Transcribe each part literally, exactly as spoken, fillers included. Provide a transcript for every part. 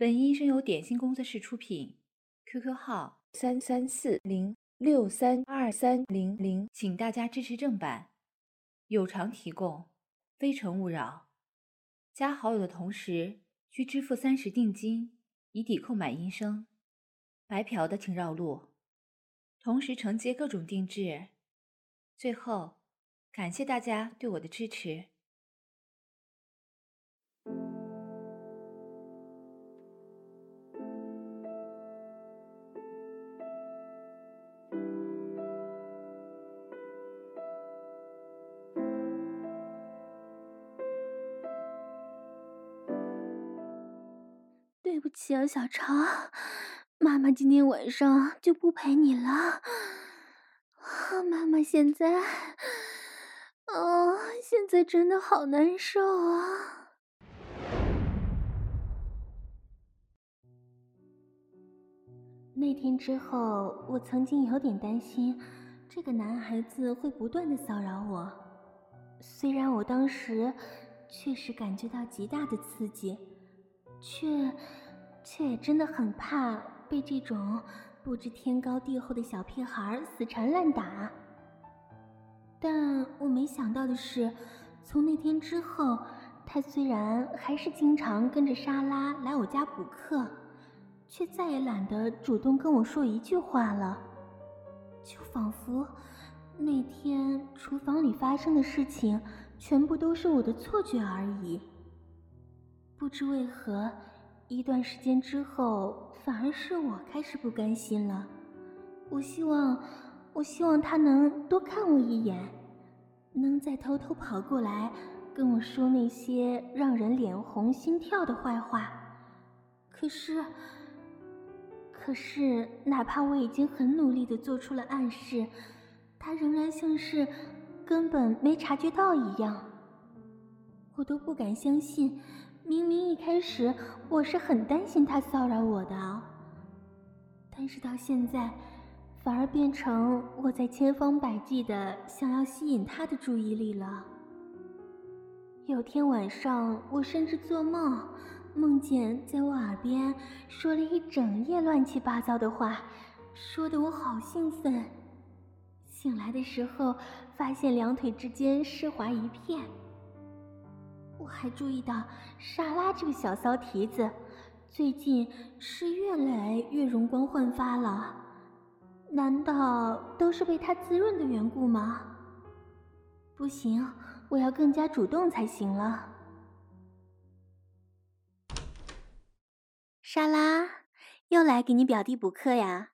本音声由点心工作室出品 ，Q Q 号三三四零六三二三零零， 请大家支持正版，有偿提供，非诚勿扰。加好友的同时需支付三十定金，以抵扣买音声。白嫖的请绕路，同时承接各种定制。最后，感谢大家对我的支持。 对不起啊，小超，妈妈今天晚上就不陪你了。妈妈现在，哦，现在真的好难受啊。那天之后，我曾经有点担心，这个男孩子会不断的骚扰我。虽然我当时确实感觉到极大的刺激，却却也真的很怕被这种不知天高地厚的小屁孩死缠烂打。但我没想到的是，从那天之后，他虽然还是经常跟着莎拉来我家补课，却再也懒得主动跟我说一句话了，就仿佛那天厨房里发生的事情全部都是我的错觉而已。不知为何，一段时间之后，反而是我开始不甘心了。我希望，我希望他能多看我一眼，能再偷偷跑过来跟我说那些让人脸红心跳的坏话。可是，可是，哪怕我已经很努力地做出了暗示，他仍然像是根本没察觉到一样。我都不敢相信，明明一开始我是很担心他骚扰我的，但是到现在反而变成我在千方百计地想要吸引他的注意力了。有天晚上，我甚至做梦，梦见在我耳边说了一整夜乱七八糟的话，说得我好兴奋。醒来的时候，发现两腿之间湿滑一片。我还注意到莎拉这个小骚蹄子，最近是越来越容光焕发了。难道都是被她滋润的缘故吗？不行，我要更加主动才行了。莎拉，又来给你表弟补课呀？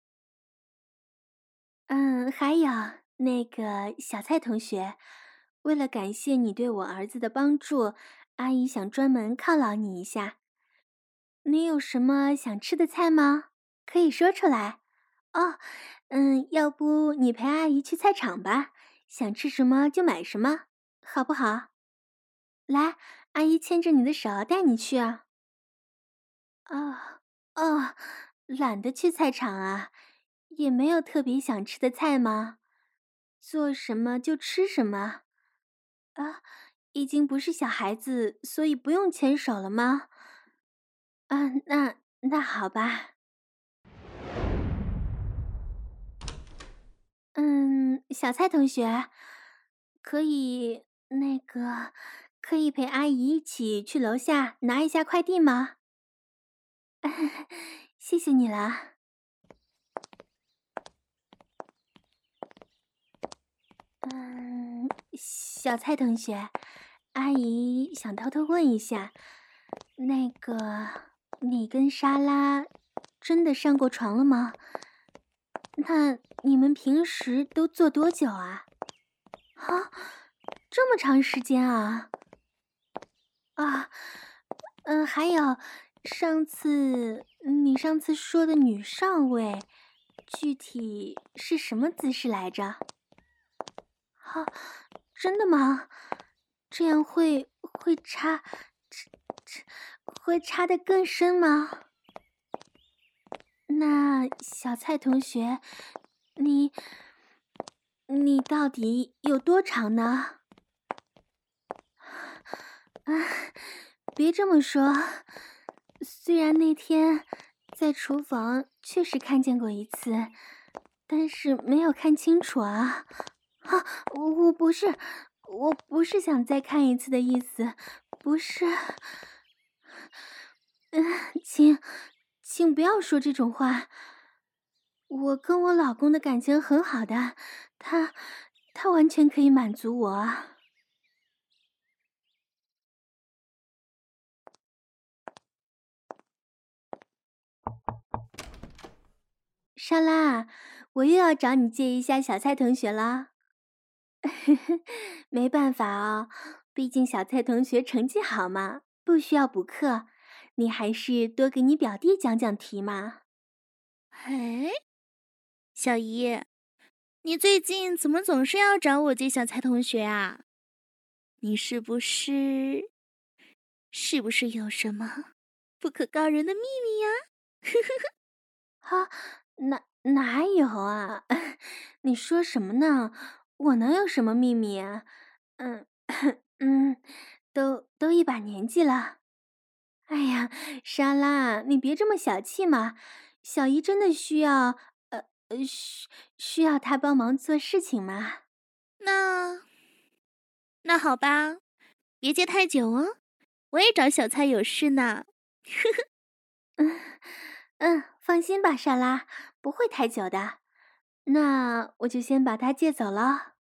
嗯，还有那个小蔡同学，为了感谢你对我儿子的帮助，阿姨想专门犒劳你一下。你有什么想吃的菜吗？可以说出来。哦，嗯，要不你陪阿姨去菜场吧，想吃什么就买什么，好不好？来，阿姨牵着你的手带你去啊。啊，哦，懒得去菜场啊，也没有特别想吃的菜吗？做什么就吃什么。啊，已经不是小孩子，所以不用牵手了吗？啊，那那好吧。嗯，小蔡同学，可以那个可以陪阿姨一起去楼下拿一下快递吗？谢谢你了。嗯，小蔡同学，阿姨想偷偷问一下，那个你跟莎拉真的上过床了吗？那你们平时都做多久啊？啊，这么长时间啊？啊，嗯，还有上次你上次说的女上尉，具体是什么姿势来着？啊，真的吗？这样会会插，这这会插得更深吗？那小蔡同学，你你到底有多长呢？啊，别这么说， 虽然那天在厨房确实看见过一次，但是没有看清楚啊。啊，我我不是，我不是想再看一次的意思，不是。嗯，请，请不要说这种话。我跟我老公的感情很好的，他，他完全可以满足我啊。莎拉，我又要找你借一下小蔡同学了。没办法啊，毕竟小蔡同学成绩好嘛，不需要补课。你还是多给你表弟讲讲题嘛。 哎，小姨，你最近怎么总是要找我借小蔡同学啊？你是不是，是不是有什么不可告人的秘密呀？ 哈，哪哪有啊？你说什么呢？我能有什么秘密啊？嗯嗯，都都一把年纪了。哎呀，莎拉，你别这么小气嘛。小姨真的需要，呃呃，需需要他帮忙做事情吗？ 那那好吧，别借太久哦，我也找小蔡有事呢。 嗯嗯，放心吧，莎拉，不会太久的。那我就先把它借走了。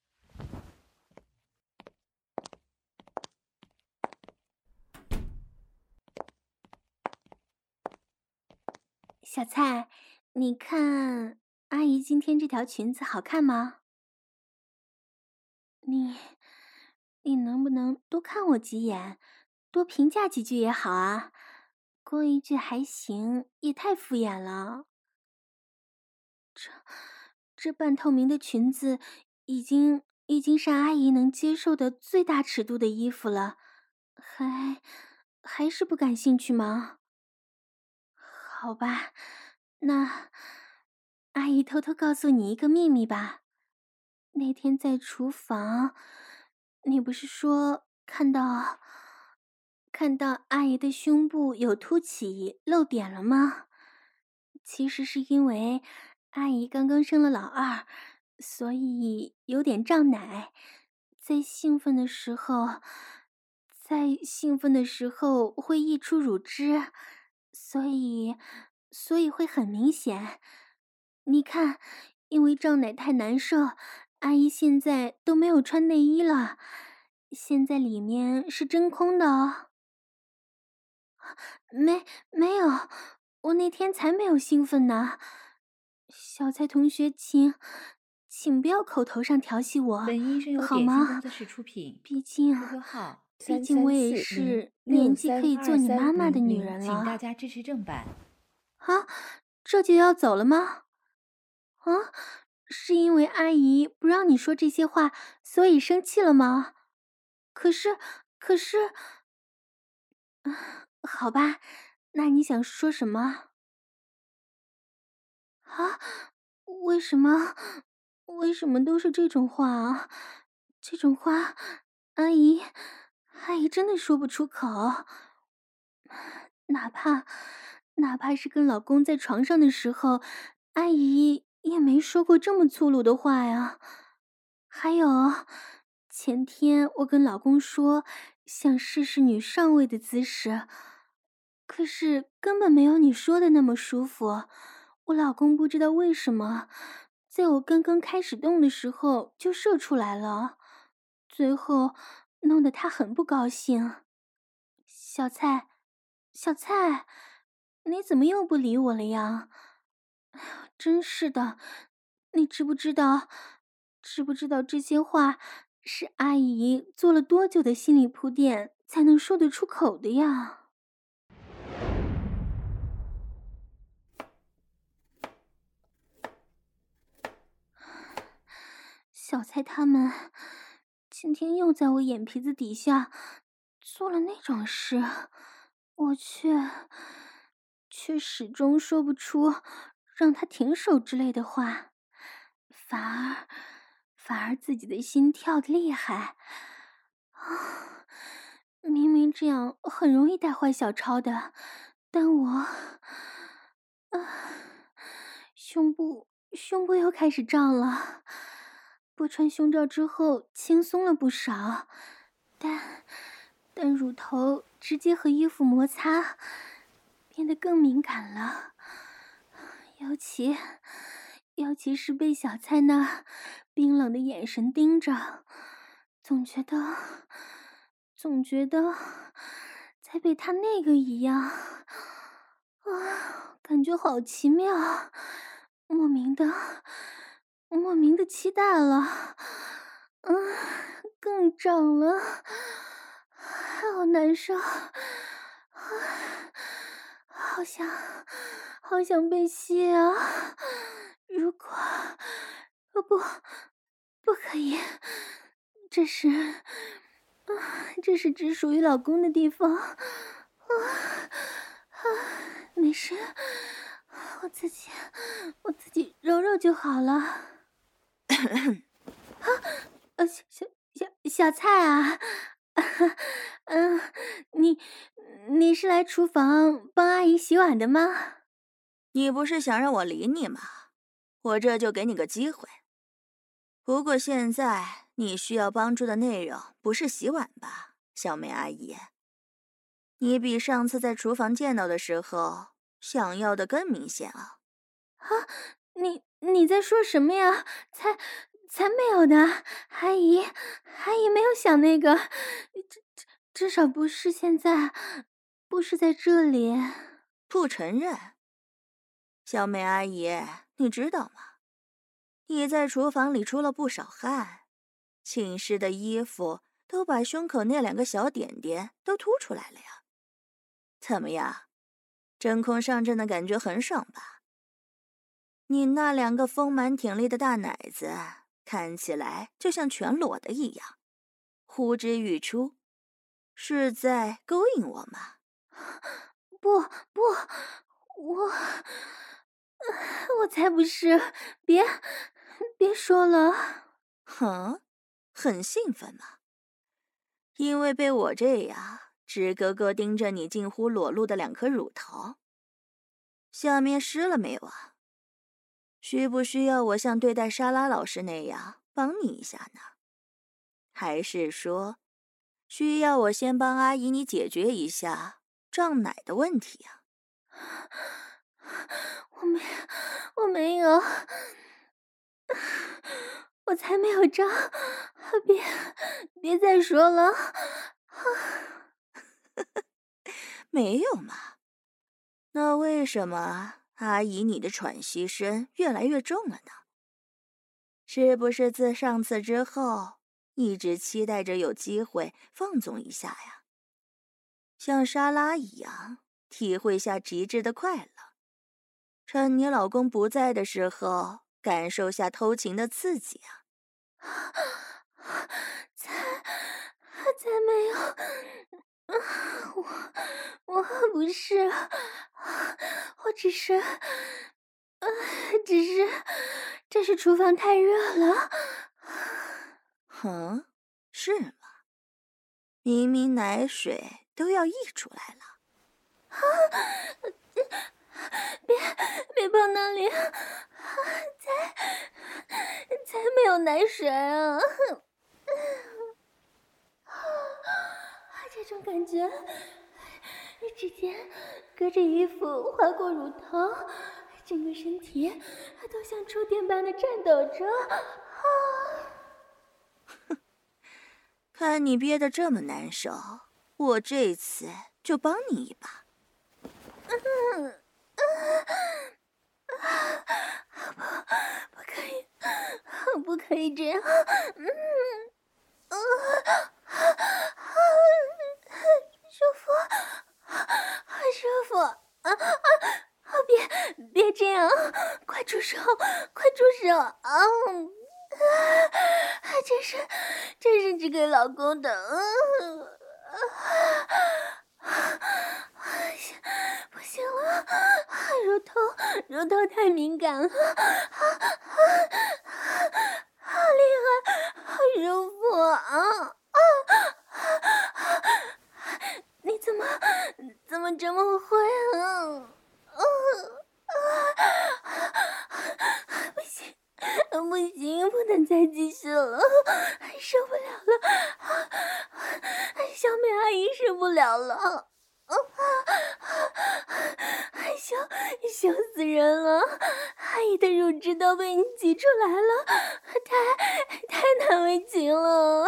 小蔡，你看阿姨今天这条裙子好看吗？你，你能不能多看我几眼，多评价几句也好啊？光一句还行，也太敷衍了。这，这半透明的裙子，已经已经是阿姨能接受的最大尺度的衣服了，还还是不感兴趣吗？好吧，那阿姨偷偷告诉你一个秘密吧。那天在厨房，你不是说看到看到阿姨的胸部有凸起露点了吗？其实是因为阿姨刚刚生了老二，所以有点胀奶。在兴奋的时候，在兴奋的时候会溢出乳汁，所以所以会很明显。你看，因为胀奶太难受，阿姨现在都没有穿内衣了，现在里面是真空的哦。没没有，我那天才没有兴奋呢。小蔡同学，请请不要口头上调戏我， 本音声由好点心工吗？ 作室出品毕竟 ，Q Q 号毕三竟我也三四零是六年纪可三以做二三你妈妈的零零， 女人请大了。 家支持正版。 啊，这就要走了吗？啊，是因为阿姨不让你说这些话，所以生气了吗？可是，可是，啊，好吧，那你想说什么？啊，为什么？为什么都是这种话啊？这种话，阿姨，阿姨真的说不出口。哪怕，哪怕是跟老公在床上的时候，阿姨也没说过这么粗鲁的话呀。还有，前天我跟老公说想试试女上位的姿势，可是根本没有你说的那么舒服。我老公不知道为什么，在我刚刚开始动的时候就射出来了，最后弄得他很不高兴。小蔡，小蔡，你怎么又不理我了呀？哎呀，真是的，你知不知道？知不知道这些话是阿姨做了多久的心理铺垫才能说得出口的呀？小蔡他们今天又在我眼皮子底下做了那种事，我却却始终说不出让他停手之类的话，反而反而自己的心跳的厉害啊！明明这样很容易带坏小超的， 但我，啊，胸部胸部又开始胀了。剥穿胸罩之后轻松了不少，但但乳头直接和衣服摩擦，变得更敏感了。尤其尤其是被小蔡那冰冷的眼神盯着，总觉得总觉得在被他那个一样啊，感觉好奇妙，莫名的莫名的期待了，嗯，更胀了，好难受，好想好想被吸啊！如果如不不可以，这是啊，这是只属于老公的地方啊啊！没事，我自己我自己揉揉就好了。啊，呃，小小小小蔡啊，嗯、呃，你你是来厨房帮阿姨洗碗的吗？ 你不是想让我理你吗？我这就给你个机会。不过现在你需要帮助的内容不是洗碗吧，小梅阿姨？你比上次在厨房见到的时候想要的更明显啊！ 啊，你你在说什么呀？才才没有的，阿姨，阿姨没有想那个，至至至少不是现在，不是在这里。 不承认？小梅阿姨，你知道吗？你在厨房里出了不少汗，浸湿的衣服都把胸口那两个小点点都凸出来了呀。怎么样，真空上阵的感觉很爽吧？你那两个丰满挺立的大奶子看起来就像全裸的一样，呼之欲出，是在勾引我吗？ 不不，我我才不是！别别说了。 哼，很兴奋吗？因为被我这样直勾勾盯着你近乎裸露的两颗乳头，下面湿了没有啊？需不需要我像对待莎拉老师那样帮你一下呢？还是说，需要我先帮阿姨你解决一下胀奶的问题啊？ 我没，我没有，我才没有胀！别别再说了。 没有嘛？那为什么阿姨你的喘息声越来越重了呢？是不是自上次之后一直期待着有机会放纵一下呀？像莎拉一样体会下极致的快乐，趁你老公不在的时候感受下偷情的刺激啊！ 才才没有，我我不是，我只是，呃，只是，这是厨房太热了。 哼，是吗？明明奶水都要溢出来了。 啊！别别碰那里，才才没有奶水啊！这种感觉，指尖隔着衣服划过乳头，整个身体都像触电般的颤抖着。啊！ 看你憋得这么难受，我这次就帮你一把。 嗯啊啊！不，不可以，不可以这样。嗯啊啊！舒服，好舒服！啊啊啊！别别这样，快住手，快住手！啊！啊！这是这是只给老公的。嗯啊！不行了，乳头乳头太敏感了，好厉害，好舒服啊！啊！你怎么怎么这么会啊？ 了。啊，羞羞死人了！阿姨的乳汁都被你挤出来了，太太难为情了。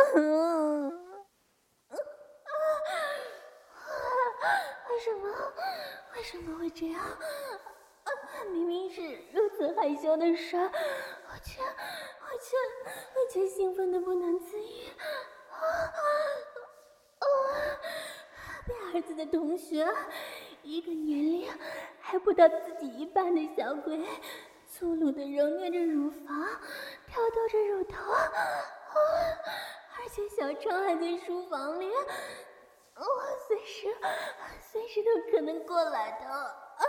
为什么为什么会这样？明明是如此害羞的事，我却我却我却兴奋的不能自已。啊啊！被儿子的同学，一个年龄还不到自己一半的小鬼，粗鲁的揉捏着乳房，挑逗着乳头，啊！而且小超还在书房里，我随时随时都可能过来的。啊！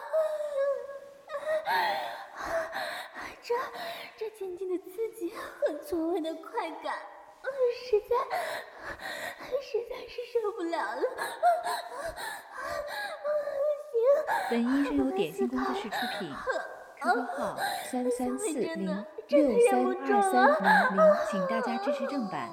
这这渐渐的刺激和错位的快感，实在实在是受不了了。 本音是由点心工作室出品 ，Q Q 号三三四零六三二三零零， 请大家支持正版。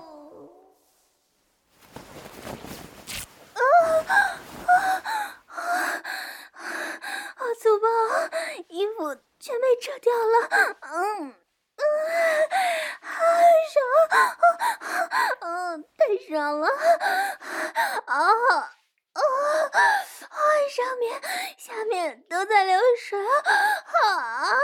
好粗暴，衣服全被扯掉了。嗯嗯，爽，嗯，太爽了。啊啊啊！上面下面都在流水啊啊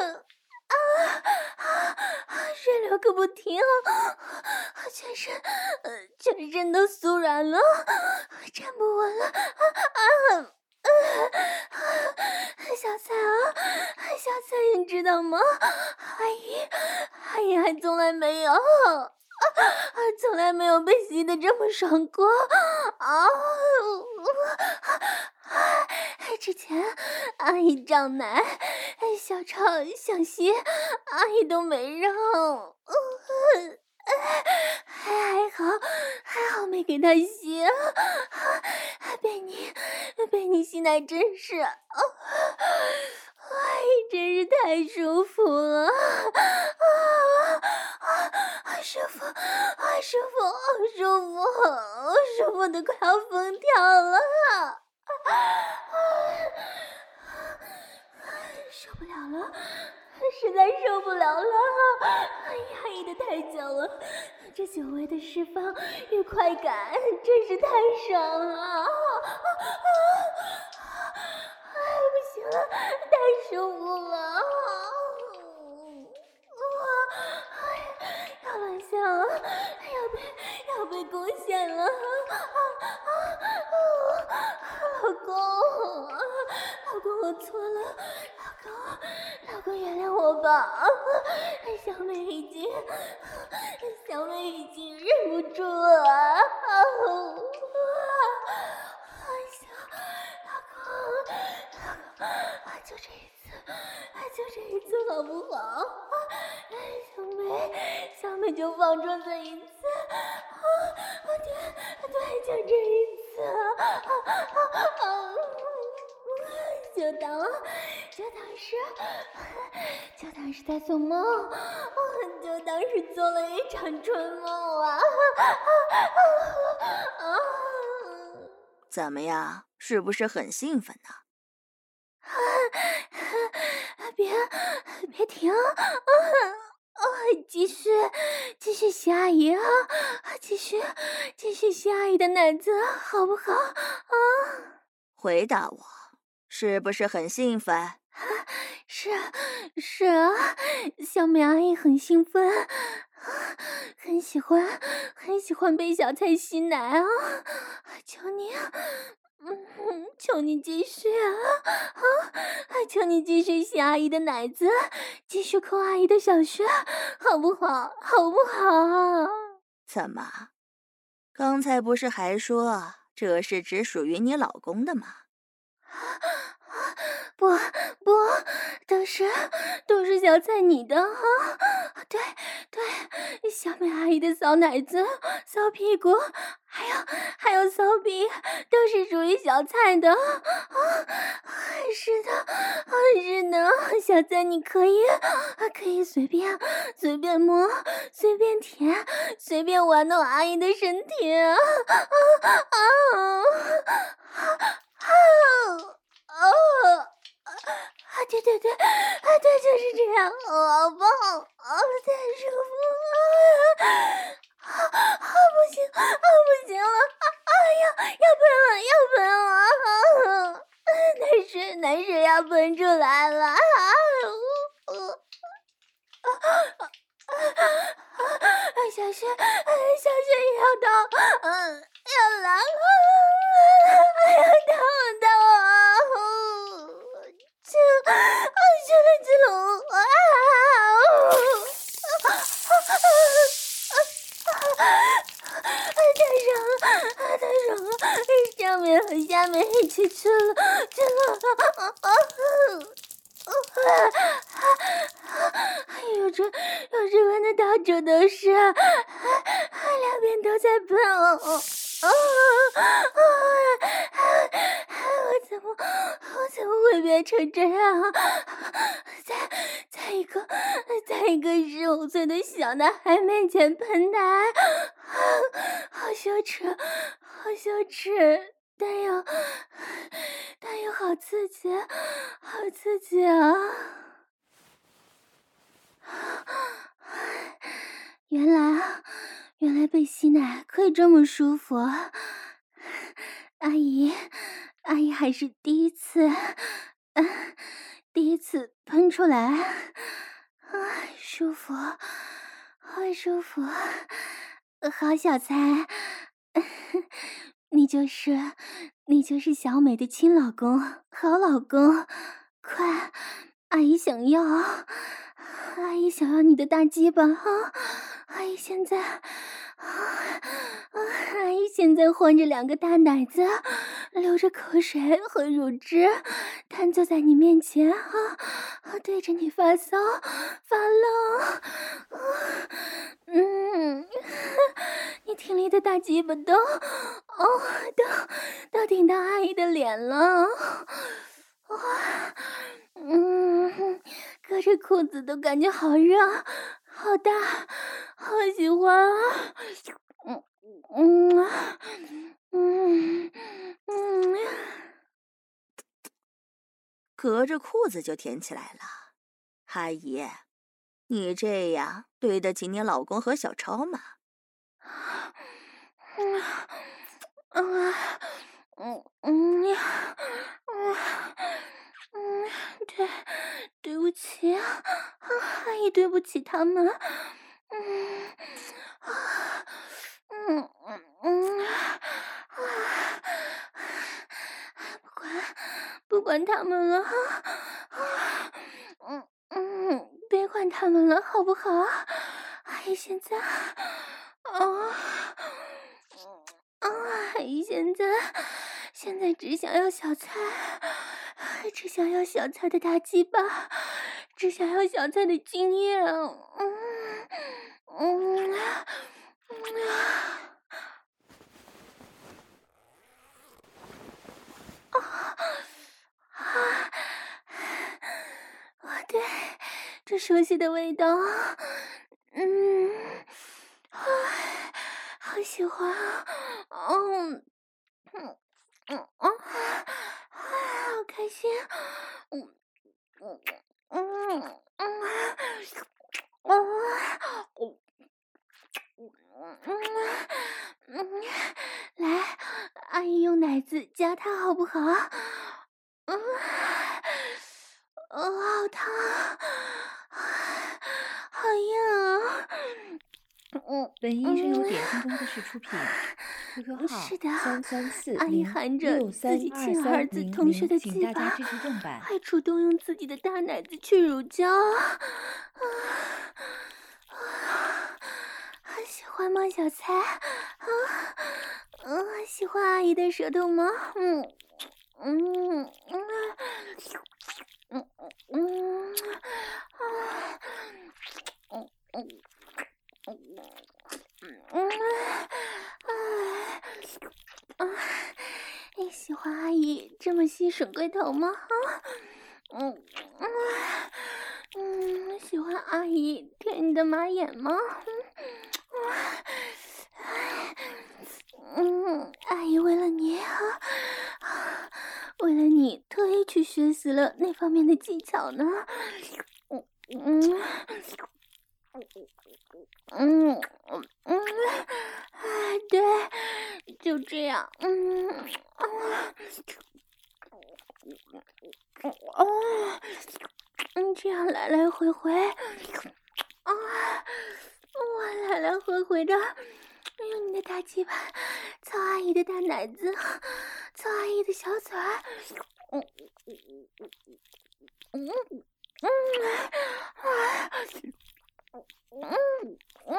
啊！水流个不停，全身呃全身都酥软了，站不稳了。啊啊！小蔡啊，小蔡，你知道吗？阿姨，阿姨还从来没有，啊，从来没有被吸得这么爽过啊！之前阿姨胀奶，小超想吸，阿姨都没让。还还好，还好没给他吸，被你被你吸奶真是，哎，真是太舒服了，啊，舒服，啊，舒服，好舒服，好舒服的快要疯掉了，受不了了。实在受不了了，压抑的太久了，这久违的释放与快感真是太爽了！哎，不行了，太舒服了！要沦陷了，要被要被攻陷了！老公，老公，我错了，老公，老公原谅我吧！小美已经，小美已经忍不住了。小，老公，老公，就这一次，就这一次好不好？小美，小美就放纵这一次。对，对，就这一次。就当就当是就当是在做梦，就当是做了一场春梦啊！ 怎么样，是不是很兴奋呢？ 别别停！啊，继续继续吸阿姨啊！继续继续吸阿姨的奶子，好不好？啊！ 回答我。是不是很兴奋？ 是是啊，小美阿姨很兴奋，很喜欢很喜欢被小蔡吸奶啊！求你，嗯，求你继续啊啊！求你继续吸阿姨的奶子，继续抠阿姨的小穴，好不好？好不好？ 怎么？刚才不是还说这是只属于你老公的吗？ 不不，都是都是小蔡你的啊！对对，小美阿姨的骚奶子、骚屁股，还有还有骚逼，都是属于小蔡的啊！是的，是的， 小菜你可以，可以随便随便摸，随便舔，随便玩弄阿姨的身体。啊啊啊！啊啊！啊，对对对，啊对，就是这样，好棒，啊太舒服了，啊啊不行，啊不行了，啊啊要要喷了，要喷了，啊，奶水奶水要喷出来了，啊啊啊啊！小雪，小雪也要到，嗯，要来了，要到到啊！去，啊去了去了，啊！太爽了，太爽了！下面和下面一起去了，去了，啊！有着有着闻得到处都是，两边都在喷哦哦哦！我怎么我怎么会变成这样？在在一个在一个十五岁的小男孩面前喷奶，好羞耻，好羞耻！但又但又好刺激，好刺激啊！原来啊，原来被吸奶可以这么舒服啊！阿姨，阿姨还是第一次，呃、第一次喷出来，啊，舒服，好舒服，好小才，你就是你就是小美的亲老公，好老公，快，阿姨想要。阿姨想要你的大鸡巴啊！阿姨现在，啊啊！阿姨现在换着两个大奶子，流着口水和乳汁，瘫坐在你面前啊，对着你发骚发愣，啊，嗯，你挺立的大鸡巴都，哦，都都顶到阿姨的脸了，哇，嗯。隔着裤子都感觉好热，好大，好喜欢啊！嗯嗯嗯嗯， 隔着裤子就舔起来了，阿姨，你这样对得起你老公和小超吗？ 嗯嗯嗯嗯嗯。嗯，对，对不起，啊，阿姨对不起他们，嗯，啊，嗯嗯嗯，啊，不管不管他们了，啊，嗯嗯，别管他们了，好不好？阿姨现在，啊，啊，阿姨现在现在只想要小菜。只想要小菜的大鸡巴，只想要小菜的经验。嗯嗯嗯啊啊！啊，对，这熟悉的味道，嗯啊，好喜欢啊！嗯嗯嗯啊，好开心！嗯。嗯嗯嗯啊嗯嗯，来，阿姨用奶子夹它好不好？嗯，哦，好烫，好硬啊！嗯， 本音声由点心工作室出品 ，Q Q 号是的， 三三四阿姨零含着六自己三二亲儿子三零零， 同学的请鸡巴， 大家支持正版。 还主动用自己的大奶子去乳胶，啊啊！喜欢吗，小才？啊，嗯，喜欢阿姨的舌头吗？嗯嗯嗯嗯嗯啊嗯嗯嗯啊啊！你喜欢阿姨这么吸吮龟头吗？啊，嗯嗯阿姨舔你的马眼吗？嗯，阿姨为了你啊，为了你特意去学习了那方面的技巧呢。嗯嗯嗯嗯，对，就这样。嗯哦，嗯，这样来来回回，啊，我来来回回的。用你的大鸡巴操阿姨的大奶子，操阿姨的小嘴儿，嗯嗯嗯啊嗯嗯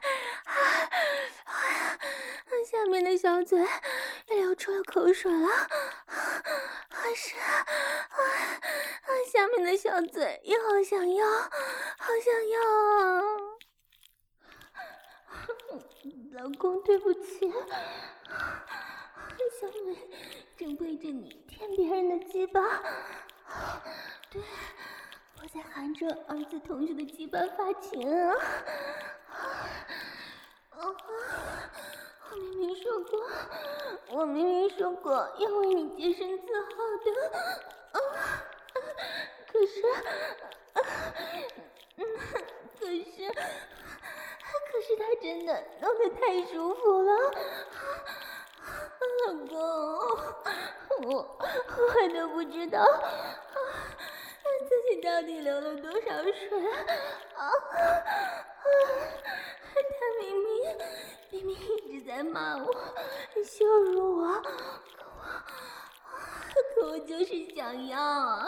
啊，下面的小嘴也流出了口水了，还是啊啊，下面的小嘴也好想要，好想要啊！老公，对不起，小美正背着你舔别人的鸡巴，对，我在含着儿子同学的鸡巴发情啊！啊，我明明说过，我明明说过要为你洁身自好的，啊，可是，啊，嗯，可是。可是他真的弄得太舒服了，老公，我我都不知道自己到底流了多少水啊！他明明明明一直在骂我、羞辱我，可我可我就是想要啊！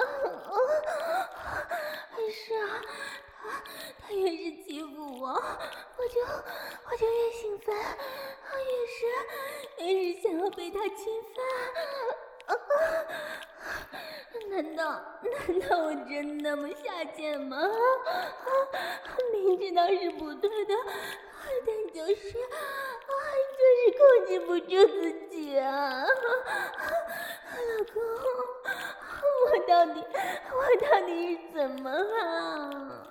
是啊。他越是欺负我，我就我就越兴奋，越是越是想要被他侵犯。啊、难道难道我真那么下贱吗？啊、明知道是不对的，但就是啊，就是控制不住自己啊！老公，我到底我到底是怎么了？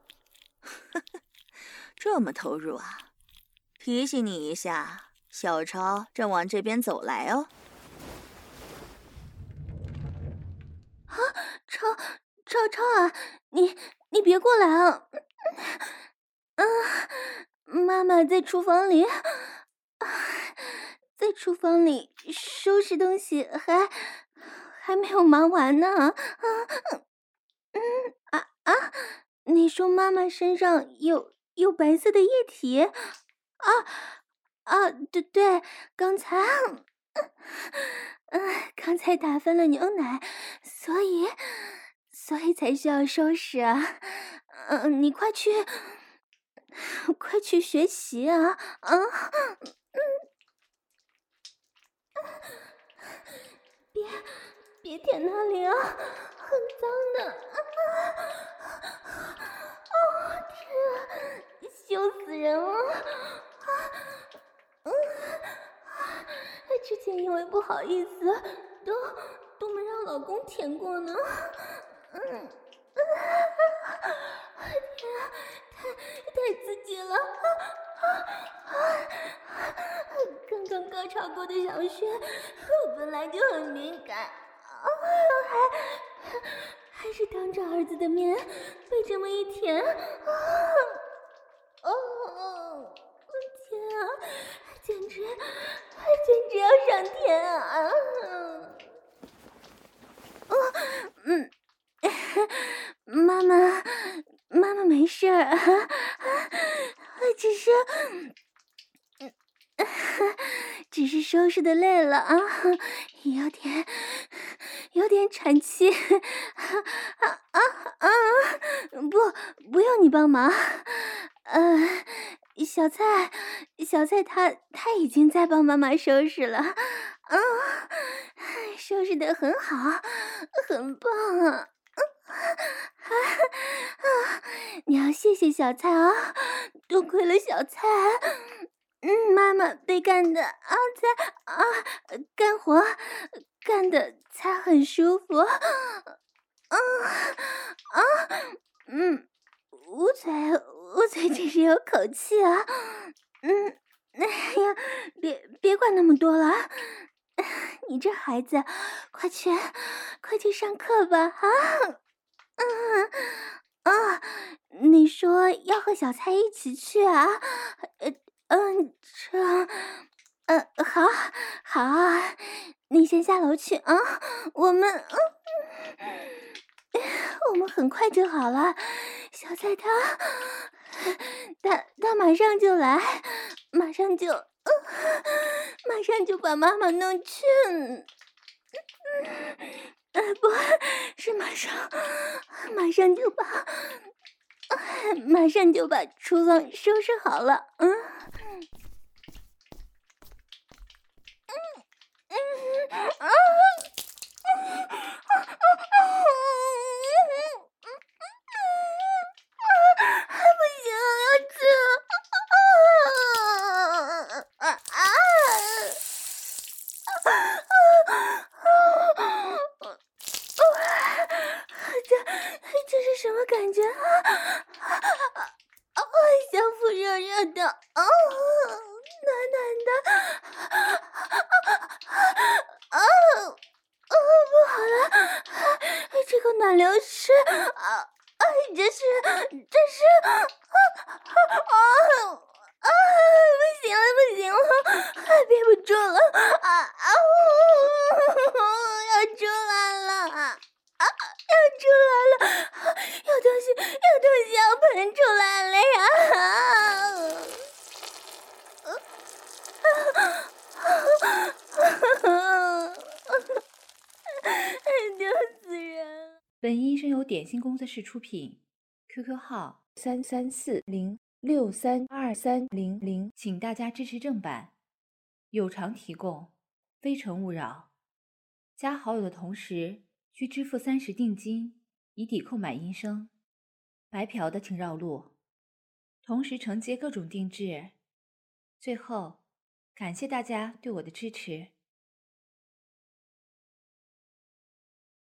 这么投入啊！提醒你一下，小超正往这边走来哦。 啊，超超超啊，你你别过来啊！啊，妈妈在厨房里，在厨房里收拾东西，还还没有忙完呢。啊，嗯啊啊！你说妈妈身上有有白色的液体？啊啊，对对，刚才，嗯、呃，刚才打翻了牛奶，所以所以才需要收拾啊。嗯、呃，你快去，快去学习啊！啊，嗯，别别舔那里啊，很脏的。哦天啊，羞死人了！啊，嗯，之前因为不好意思，都都没让老公舔过呢。嗯，天啊，太太刺激了！啊啊啊！刚刚高潮过的小穴，我本来就很敏感，啊，还还是当着儿子的面被这么一舔，啊！哦，天啊，简直简直要上天啊！哦，嗯，妈妈，妈妈没事儿，只是，只是收拾的累了啊，有点有点喘气，啊啊啊！不，不用你帮忙，呃，小蔡，小蔡他他已经在帮妈妈收拾了，啊，收拾的很好，很棒啊！啊啊！你要谢谢小蔡啊，多亏了小蔡，嗯，妈妈被干的啊才啊干活干的才很舒服，啊啊嗯，我捂嘴，捂嘴真是有口气啊！嗯，哎呀，别别管那么多了，你这孩子，快去快去上课吧！啊，嗯啊，你说要和小蔡一起去啊？呃嗯，这，呃，好，好啊，你先下楼去啊，我们，嗯。我们很快就好了，小菜他，他他马上就来，马上就，呃、马上就把妈妈弄去，呃，不是马上，马上就把，马上就把厨房收拾好了，嗯，嗯嗯啊。不行，要吃啊啊啊！这这是什么感觉啊？啊，小腹热热的，啊，暖暖的，啊啊，不好了，这个暖流是啊。哎，这是，这是，啊啊啊！不行了，不行了，憋不住了，啊啊！要出来了，啊，要出来了，有东西，有东西要喷出来了呀！丢死人！ 本音声由点心工作室出品 ，Q Q 号三三四零六三二三零零， 请大家支持正版，有偿提供，非诚勿扰。加好友的同时需支付三十定金，以抵扣买音声。白嫖的请绕路，同时承接各种定制。最后，感谢大家对我的支持。